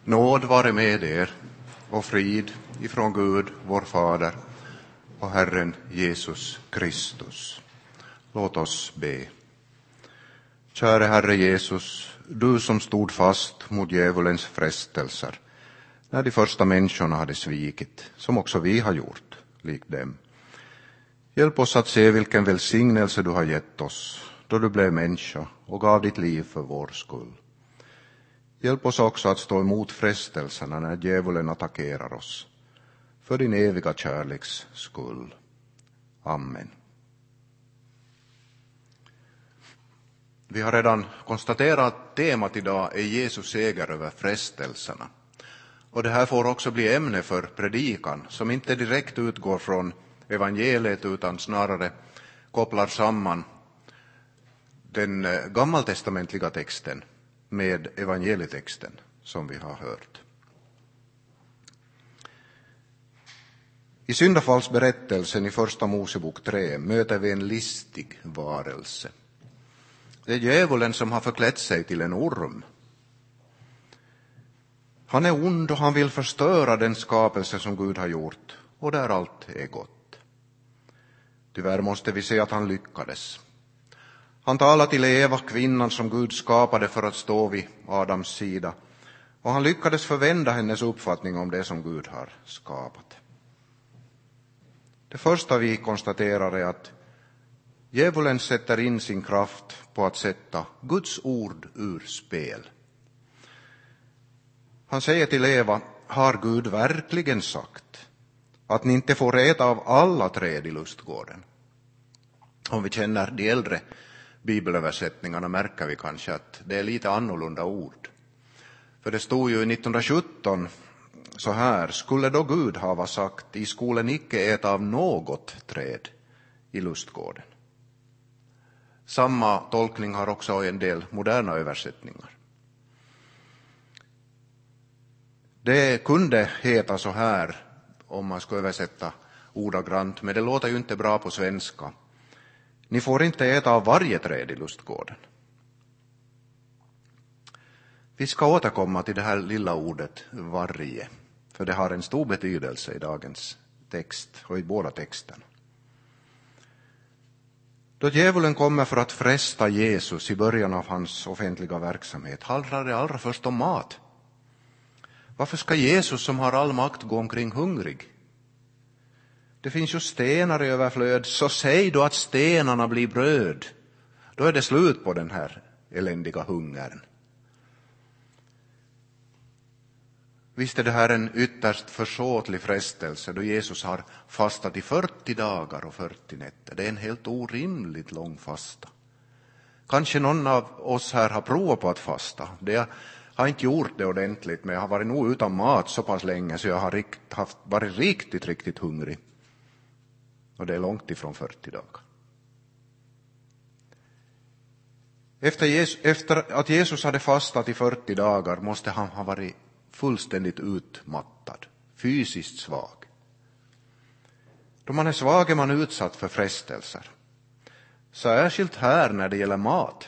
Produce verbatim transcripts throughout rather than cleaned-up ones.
Nåd vare med er och frid ifrån Gud, vår Fader, och Herren Jesus Kristus. Låt oss be. Käre Herre Jesus, du som stod fast mot djävulens frestelser när de första människorna hade svikit, som också vi har gjort, likt dem. Hjälp oss att se vilken välsignelse du har gett oss då du blev människa och gav ditt liv för vår skull. Hjälp oss också att stå emot frestelserna när djävulen attackerar oss, för din eviga kärleks skull. Amen. Vi har redan konstaterat att temat idag är Jesus seger över frestelserna. Och det här får också bli ämne för predikan, som inte direkt utgår från evangeliet utan snarare kopplar samman den gammaltestamentliga texten med evangelietexten som vi har hört. I syndafallsberättelsen i första Mosebok tre möter vi en listig varelse. Det är djävulen som har förklätt sig till en orm. Han är ond och han vill förstöra den skapelse som Gud har gjort, och där allt är gott. Tyvärr måste vi se att han lyckades. Han talade till Eva, kvinnan som Gud skapade för att stå vid Adams sida, och han lyckades förvända hennes uppfattning om det som Gud har skapat. Det första vi konstaterar är att djävulen sätter in sin kraft på att sätta Guds ord ur spel. Han säger till Eva: har Gud verkligen sagt att ni inte får äta av alla träd i lustgården? Om vi känner de äldre bibelöversättningarna märker vi kanske att det är lite annorlunda ord. För det stod ju i nittonhundrasjutton så här: skulle då Gud ha sagt, i skolan icke äta av något träd i lustgården? Samma tolkning har också en del moderna översättningar. Det kunde heta så här om man ska översätta ordagrant, men det låter ju inte bra på svenska. Ni får inte äta av varje träd i lustgården. Vi ska återkomma till det här lilla ordet varje, för det har en stor betydelse i dagens text och i båda texterna. Då djävulen kommer för att fresta Jesus i början av hans offentliga verksamhet handlar det allra först om mat. Varför ska Jesus som har all makt gå omkring hungrig? Det finns ju stenar i överflöd, så säg då att stenarna blir bröd. Då är det slut på den här eländiga hungern. Visst är det här en ytterst försåtlig frestelse då Jesus har fastat i fyrtio dagar och fyrtio nätter. Det är en helt orimligt lång fasta. Kanske någon av oss här har provat på att fasta. Det har inte gjort det ordentligt, men jag har varit nog utan mat så pass länge så jag har rikt, haft, varit riktigt, riktigt hungrig. Och det är långt ifrån fyrtio dagar. Efter, Jesus, efter att Jesus hade fastat i fyrtio dagar måste han ha varit fullständigt utmattad, fysiskt svag. Då man är svag är man utsatt för frestelser. Särskilt här när det gäller mat.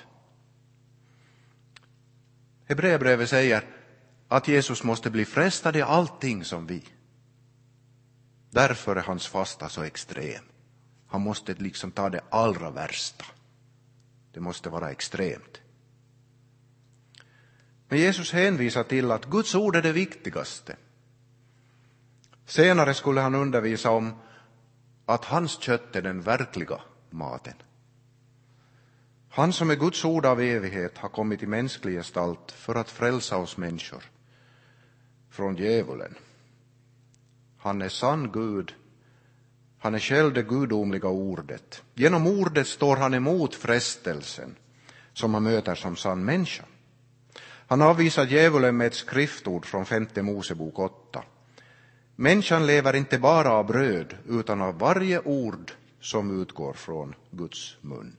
Hebreerbrevet säger att Jesus måste bli frestad i allting som vi. Därför är hans fasta så extrem. Han måste liksom ta det allra värsta. Det måste vara extremt. Men Jesus hänvisar till att Guds ord är det viktigaste. Senare skulle han undervisa om att hans kött är den verkliga maten. Han som är Guds ord av evighet har kommit i mänsklig gestalt för att frälsa oss människor från djävulen. Han är sann Gud. Han är själv det gudomliga ordet. Genom ordet står han emot frestelsen som han möter som sann människa. Han avvisar djävulen med ett skriftord från femte Mosebok åtta. Människan lever inte bara av bröd utan av varje ord som utgår från Guds mun.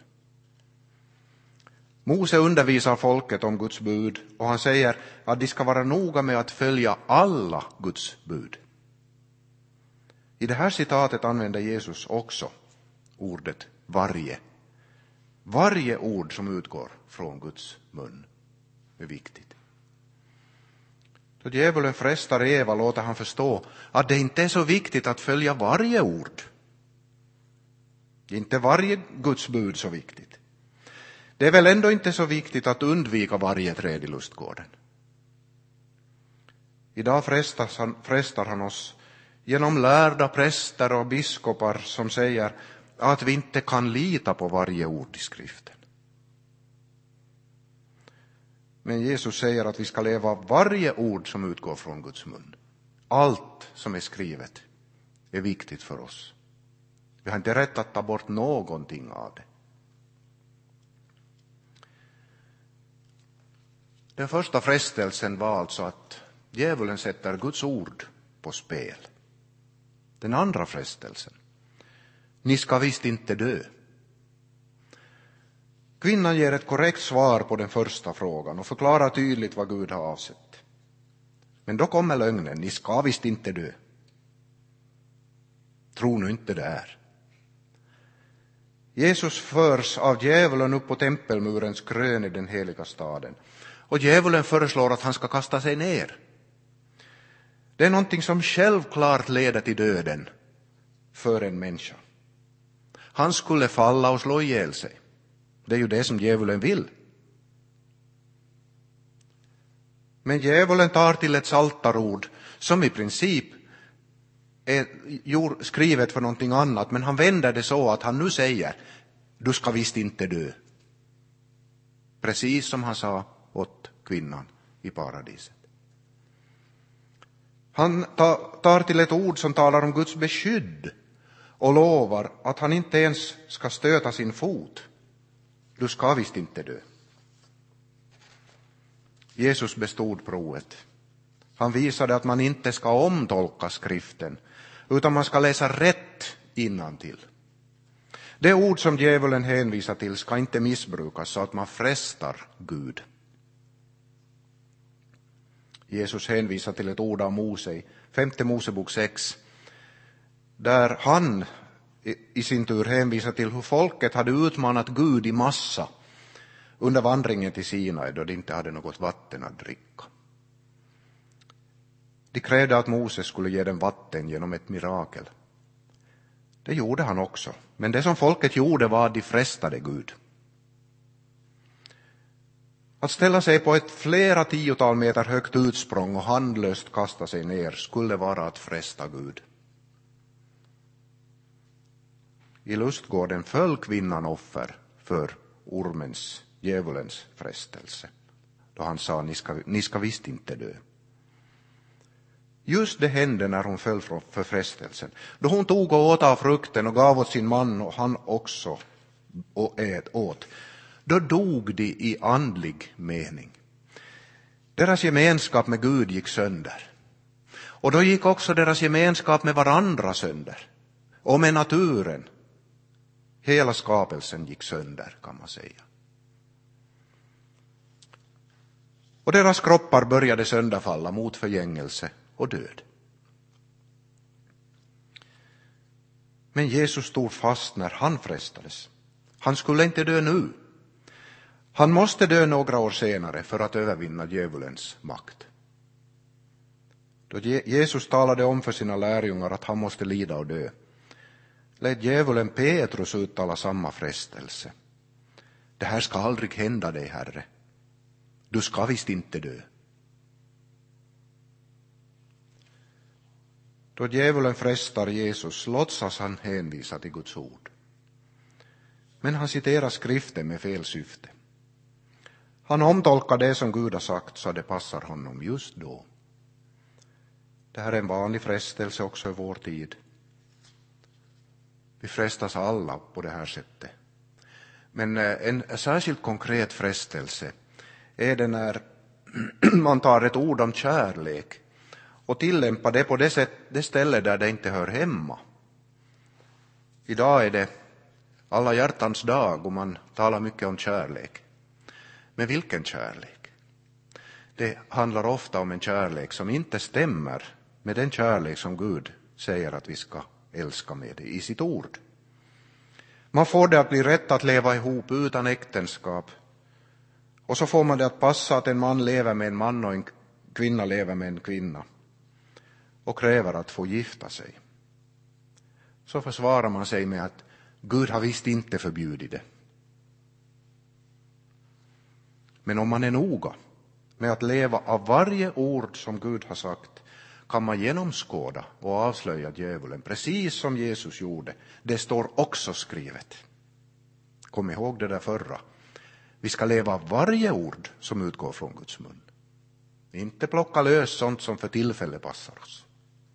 Mose undervisar folket om Guds bud och han säger att de ska vara noga med att följa alla Guds bud. I det här citatet använder Jesus också ordet varje. Varje ord som utgår från Guds mun är viktigt. Då djävulen frestar Eva låter han förstå att det inte är så viktigt att följa varje ord. Det är inte varje Guds bud så viktigt. Det är väl ändå inte så viktigt att undvika varje träd i lustgården. Idag frestar han, frestar han oss genom lärda präster och biskopar som säger att vi inte kan lita på varje ord i skriften. Men Jesus säger att vi ska leva varje ord som utgår från Guds mun. Allt som är skrivet är viktigt för oss. Vi har inte rätt att ta bort någonting av det. Den första frestelsen var alltså att djävulen sätter Guds ord på spel. Den andra frestelsen: ni ska visst inte dö. Kvinnan ger ett korrekt svar på den första frågan och förklarar tydligt vad Gud har avsett. Men då kommer lögnen: ni ska visst inte dö. Tro nu inte det är. Jesus förs av djävulen upp på tempelmurens krön i den heliga staden. Och djävulen föreslår att han ska kasta sig ner. Det är någonting som självklart leder till döden för en människa. Han skulle falla och slå ihjäl sig. Det är ju det som djävulen vill. Men djävulen tar till ett saltarord som i princip är skrivet för någonting annat. Men han vänder det så att han nu säger: du ska visst inte dö. Precis som han sa åt kvinnan i paradiset. Han tar till ett ord som talar om Guds beskydd och lovar att han inte ens ska stöta sin fot. Du ska visst inte dö. Jesus bestod provet. Han visade att man inte ska omtolka skriften, utan man ska läsa rätt innantill. Det ord som djävulen hänvisar till ska inte missbrukas så att man frestar Gud. Jesus hänvisar till ett ord av Mose, femte Mosebok sex, där han i sin tur hänvisar till hur folket hade utmanat Gud i massa under vandringen till Sinai då de inte hade något vatten att dricka. De krävde att Moses skulle ge dem vatten genom ett mirakel. Det gjorde han också, men det som folket gjorde var att de frestade Gud. Att ställa sig på ett flera tiotal meter högt utsprång och handlöst kasta sig ner skulle vara att fresta Gud. I lustgården föll kvinnan offer för ormens, djävulens frestelse, då han sa: ni ska, ni ska visst inte dö. Just det hände när hon föll för frestelsen. Då hon tog och åt av frukten och gav åt sin man och han också och ät åt. Då dog de i andlig mening. Deras gemenskap med Gud gick sönder. Och då gick också deras gemenskap med varandra sönder. Och med naturen. Hela skapelsen gick sönder, kan man säga. Och deras kroppar började sönderfalla mot förgängelse och död. Men Jesus stod fast när han frestades. Han skulle inte dö nu. Han måste dö några år senare för att övervinna djävulens makt. Då Jesus talade om för sina lärjungar att han måste lida och dö, lät djävulen Petrus uttala samma frestelse. Det här ska aldrig hända dig, Herre. Du ska visst inte dö. Då djävulen frestar Jesus låtsas han hänvisa till Guds ord. Men han citerar skriften med fel syfte. Han omtolkar det som Gud har sagt så det passar honom just då. Det här är en vanlig frestelse också i vår tid. Vi frestas alla på det här sättet. Men en särskilt konkret frestelse är det när man tar ett ord om kärlek och tillämpar det på det, sätt, det ställe där det inte hör hemma. Idag är det alla hjärtans dag och man talar mycket om kärlek. Men vilken kärlek? Det handlar ofta om en kärlek som inte stämmer med den kärlek som Gud säger att vi ska älska med i sitt ord. Man får det att bli rätt att leva ihop utan äktenskap. Och så får man det att passa att en man lever med en man och en kvinna lever med en kvinna och kräver att få gifta sig, så försvarar man sig med att Gud har visst inte förbjudit det. Men om man är noga med att leva av varje ord som Gud har sagt, kan man genomskåda och avslöja djävulen, precis som Jesus gjorde. Det står också skrivet. Kom ihåg det där förra. Vi ska leva av varje ord som utgår från Guds mun. Inte plocka lös sånt som för tillfället passar oss.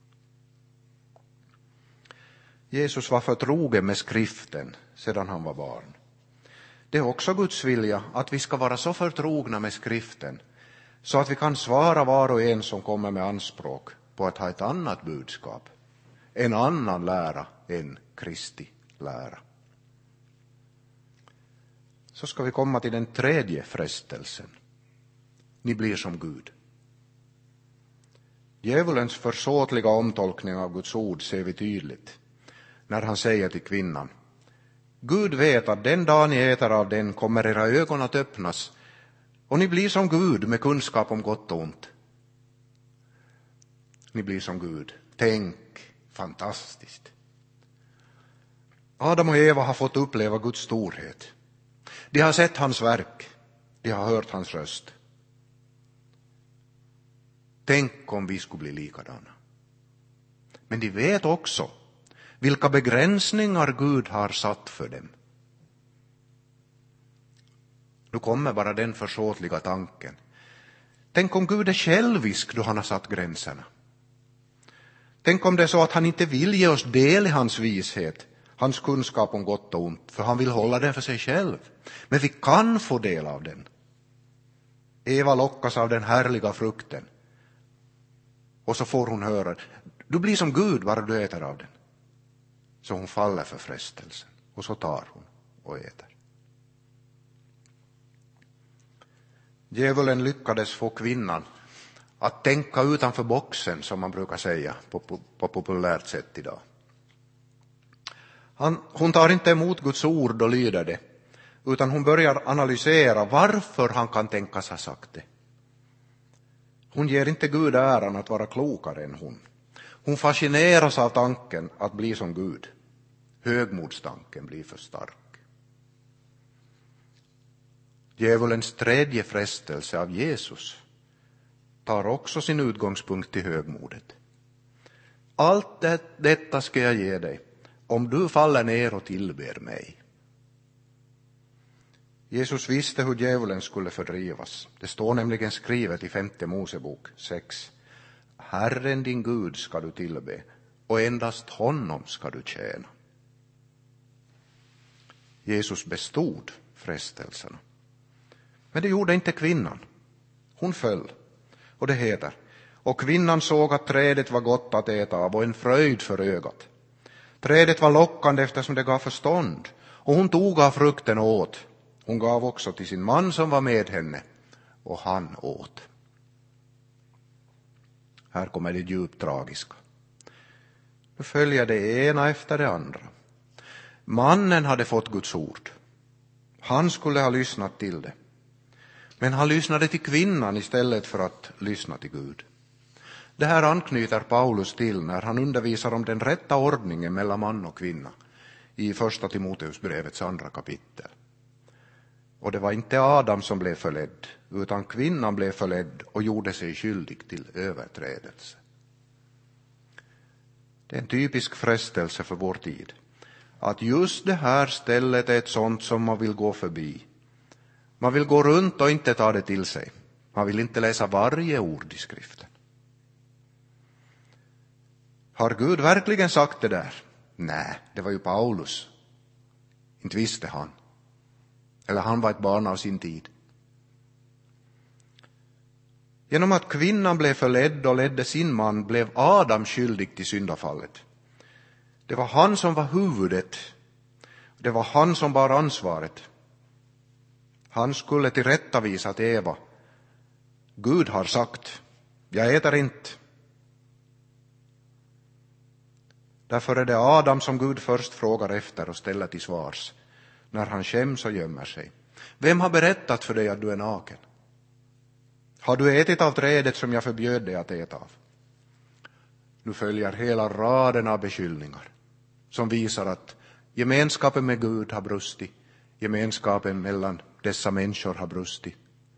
Jesus var förtrogen med skriften sedan han var barn. Det är också Guds vilja att vi ska vara så förtrogna med skriften så att vi kan svara var och en som kommer med anspråk på att ha ett annat budskap, en annan lära än Kristi lära. Så ska vi komma till den tredje frestelsen. Ni blir som Gud. Djävulens försåtliga omtolkning av Guds ord ser vi tydligt när han säger till kvinnan: Gud vet att den dag ni äter av den kommer era ögon att öppnas och ni blir som Gud med kunskap om gott och ont. Ni blir som Gud. Tänk, fantastiskt. Adam och Eva har fått uppleva Guds storhet. De har sett hans verk. De har hört hans röst. Tänk om vi skulle bli likadana. Men de vet också vilka begränsningar Gud har satt för dem. Nu kommer bara den försåtliga tanken. Tänk om Gud är självisk då han har satt gränserna. Tänk om det är så att han inte vill ge oss del i hans vishet, hans kunskap om gott och ont, för han vill hålla den för sig själv. Men vi kan få del av den. Eva lockas av den härliga frukten. Och så får hon höra: du blir som Gud bara du äter av den. Så hon faller för frestelsen. Och så tar hon och äter. Djävulen lyckades få kvinnan att tänka utanför boxen, som man brukar säga på, på, på populärt sätt idag. Han, hon tar inte emot Guds ord och lyder det, utan hon börjar analysera varför han kan tänkas ha sagt det. Hon ger inte Gud äran att vara klokare än hon. Hon fascineras av tanken att bli som Gud. Högmodstanken blir för stark. Djävulens tredje frestelse av Jesus tar också sin utgångspunkt i högmodet. Allt det, detta ska jag ge dig om du faller ner och tillber mig. Jesus visste hur djävulen skulle fördrivas. Det står nämligen skrivet i femte Mosebok sex. Herren din Gud ska du tillbe och endast honom ska du tjäna. Jesus bestod frestelserna. Men det gjorde inte kvinnan. Hon föll. Och det heter: och kvinnan såg att trädet var gott att äta av och en fröjd för ögat. Trädet var lockande eftersom det gav förstånd. Och hon tog av frukten och åt. Hon gav också till sin man som var med henne. Och han åt. Här kommer det djupt tragiska. Nu följer det ena efter det andra. Mannen hade fått Guds ord. Han skulle ha lyssnat till det. Men han lyssnade till kvinnan istället för att lyssna till Gud. Det här anknyter Paulus till när han undervisar om den rätta ordningen mellan man och kvinna i första Timoteusbrevets andra kapitel. Och det var inte Adam som blev förledd, utan kvinnan blev förledd och gjorde sig skyldig till överträdelse. Det är en typisk frestelse för vår tid. Att just det här stället är ett sånt som man vill gå förbi. Man vill gå runt och inte ta det till sig. Man vill inte läsa varje ord i skriften. Har Gud verkligen sagt det där? Nej, det var ju Paulus. Inte visste han. Eller han var ett barn av sin tid. Genom att kvinnan blev förledd och ledde sin man blev Adam skyldig till syndafallet. Det var han som var huvudet. Det var han som bar ansvaret. Han skulle tillrättavisa till Eva: Gud har sagt, jag äter inte. Därför är det Adam som Gud först frågar efter och ställer till svars när han skäms och gömmer sig. Vem har berättat för dig att du är naken? Har du ätit av trädet som jag förbjöd dig att äta av? Nu följer hela raden av beskyllningar som visar att gemenskapen med Gud har brustit. Gemenskapen mellan dessa människor har brustit.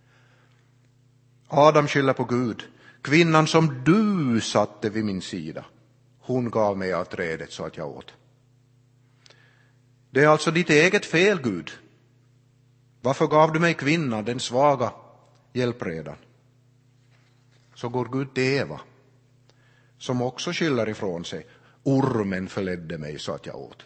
Adam skyller på Gud. Kvinnan som du satte vid min sida, hon gav mig av trädet så att jag åt. Det är alltså ditt eget fel, Gud. Varför gav du mig kvinnan, den svaga hjälpredan? Så går Gud till Eva, som också skyller ifrån sig. Ormen förledde mig så att jag åt.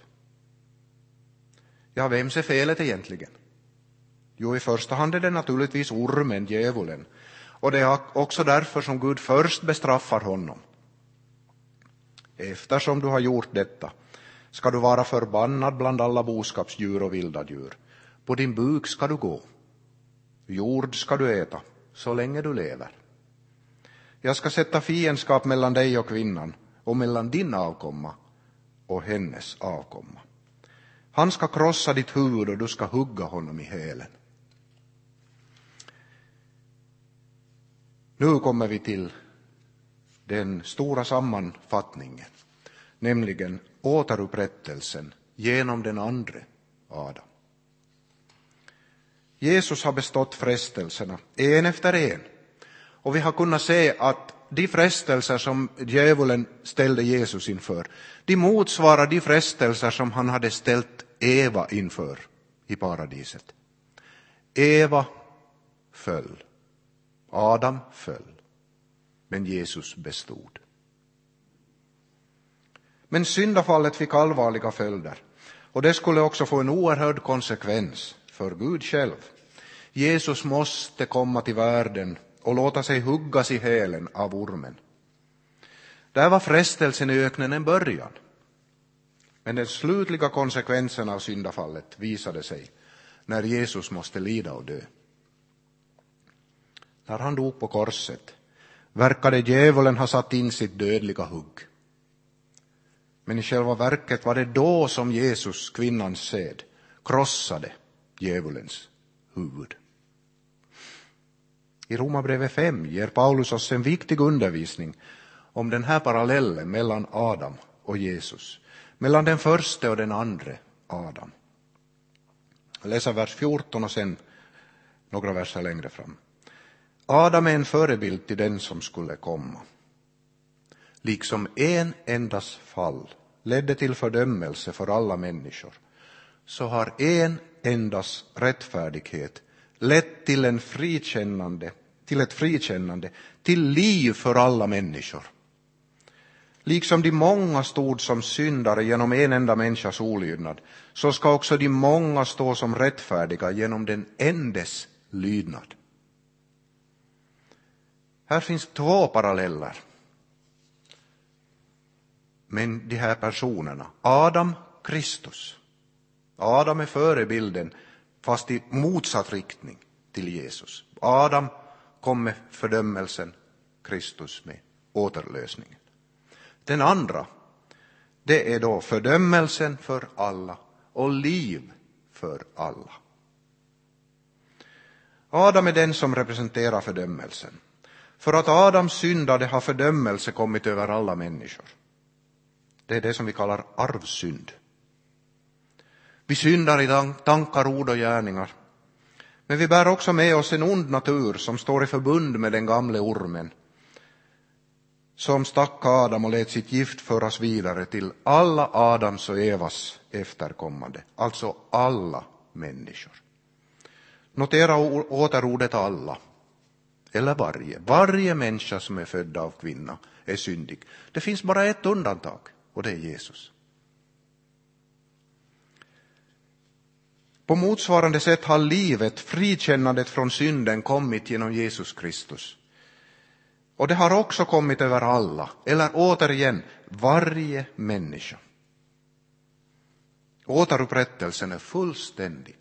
Ja, vems är felet egentligen? Jo, i första hand är det naturligtvis ormen, djävulen. Och det är också därför som Gud först bestraffar honom. Eftersom du har gjort detta ska du vara förbannad bland alla boskapsdjur och vilda djur. På din buk ska du gå. Jord ska du äta så länge du lever. Jag ska sätta fiendskap mellan dig och kvinnan och mellan din avkomma och hennes avkomma. Han ska krossa ditt huvud och du ska hugga honom i hälen. Nu kommer vi till den stora sammanfattningen, nämligen återupprättelsen genom den andre Adam. Jesus har bestått frestelserna en efter en. Och vi har kunnat se att de frestelser som djävulen ställde Jesus inför, de motsvarar de frestelser som han hade ställt Eva inför i paradiset. Eva föll. Adam föll. Men Jesus bestod. Men syndafallet fick allvarliga följder. Och det skulle också få en oerhörd konsekvens för Gud själv. Jesus måste komma till världen och låta sig huggas i hälen av ormen. Där var frestelsen i öknen en början. Men den slutliga konsekvensen av syndafallet visade sig när Jesus måste lida och dö. När han dog på korset verkade djävulen ha satt in sitt dödliga hugg. Men i själva verket var det då som Jesus, kvinnans säd, krossade djävulens huvud. I Romarbrevet fem ger Paulus oss en viktig undervisning om den här parallellen mellan Adam och Jesus. Mellan den första och den andra Adam. Jag läser vers fjorton och sen några verser längre fram. Adam är en förebild till den som skulle komma. Liksom en endas fall ledde till fördömelse för alla människor, så har en endas rättfärdighet lett till en frikännande, till ett frikännande, till liv för alla människor. Liksom de många stod som syndare genom en enda människas olydnad, så ska också de många stå som rättfärdiga genom den endes lydnad. Här finns två paralleller. Men de här personerna, Adam, Kristus. Adam är förebilden fast i motsatt riktning till Jesus. Adam kom med fördömelsen, Kristus med återlösningen. Den andra, det är då fördömelsen för alla och liv för alla. Adam är den som representerar fördömelsen. För att Adams syndade har fördömelse kommit över alla människor. Det är det som vi kallar arvsynd. Vi syndar i tankar, ord och gärningar. Men vi bär också med oss en ond natur som står i förbund med den gamle ormen, som stack Adam och lät sitt gift föras vidare till alla Adams och Evas efterkommande, alltså alla människor. Notera åter ordet alla, eller varje. Varje människa som är född av kvinna är syndig. Det finns bara ett undantag, och det är Jesus. På motsvarande sätt har livet, frikännandet från synden, kommit genom Jesus Kristus. Och det har också kommit över alla, eller återigen, varje människa. Återupprättelsen är fullständig.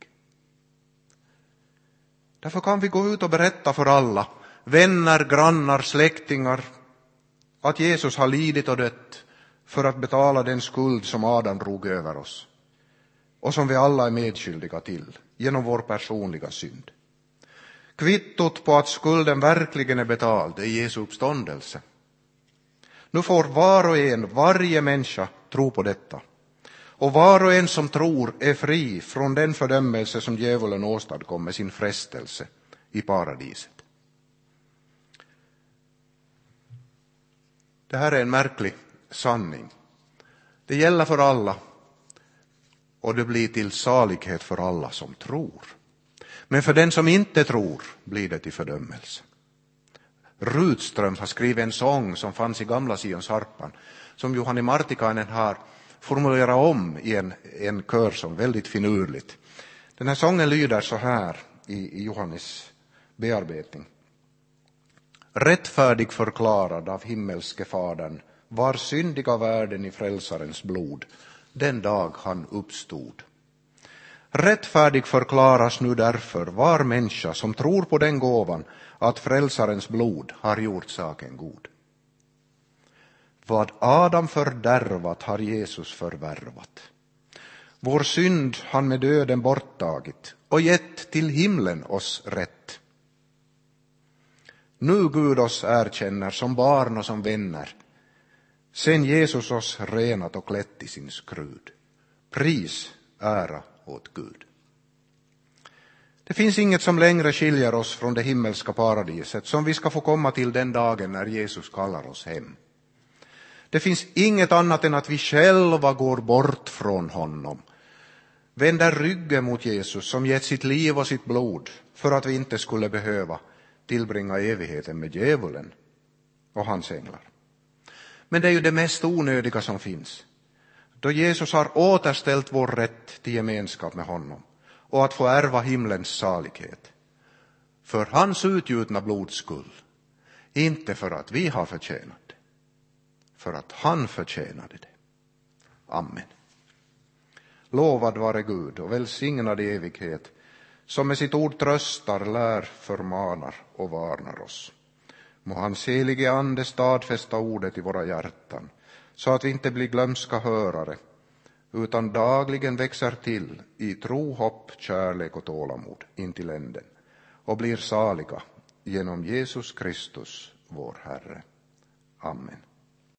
Därför kan vi gå ut och berätta för alla, vänner, grannar, släktingar, att Jesus har lidit och dött för att betala den skuld som Adam drog över oss. Och som vi alla är medskyldiga till genom vår personliga synd. Kvittot på att skulden verkligen är betald är Jesu uppståndelse. Nu får var och en, varje människa, tro på detta. Och var och en som tror är fri från den fördömelse som djävulen åstadkom med sin frestelse i paradiset. Det här är en märklig sanning. Det gäller för alla och det blir till salighet för alla som tror. Men för den som inte tror blir det till fördömelse. Rutström har skrivit en sång som fanns i gamla Sionsharpan som Johanni Martikainen har formulerat om i en, en körsång väldigt finurligt. Den här sången lyder så här i, i Johannes bearbetning. Rättfärdig förklarad av himmelske fadern var syndiga världen i frälsarens blod den dag han uppstod. Rättfärdig förklaras nu därför var människa som tror på den gåvan att frälsarens blod har gjort saken god. Vad Adam fördärvat har Jesus förvärvat. Vår synd han med döden borttagit och gett till himlen oss rätt. Nu Gud oss erkänner som barn och som vänner, sen Jesus oss renat och klätt i sin skrud. Pris, ära åt Gud. Det finns inget som längre skiljer oss från det himmelska paradiset som vi ska få komma till den dagen när Jesus kallar oss hem. Det finns inget annat än att vi själva går bort från honom, vänder ryggen mot Jesus som gett sitt liv och sitt blod för att vi inte skulle behöva tillbringa evigheten med djävulen och hans änglar. Men det är ju det mest onödiga som finns, då Jesus har återställt vår rätt till gemenskap med honom och att få ärva himlens salighet. För hans utgjutna blods skull, inte för att vi har förtjänat det, för att han förtjänade det. Amen. Lovad vare Gud och välsignad i evighet, som med sitt ord tröstar, lär, förmanar och varnar oss. Må hans helige ande stadfästa ordet i våra hjärtan, så att vi inte blir glömska hörare, utan dagligen växer till i tro, hopp, kärlek och tålamod intill änden, och blir saliga genom Jesus Kristus, vår Herre. Amen.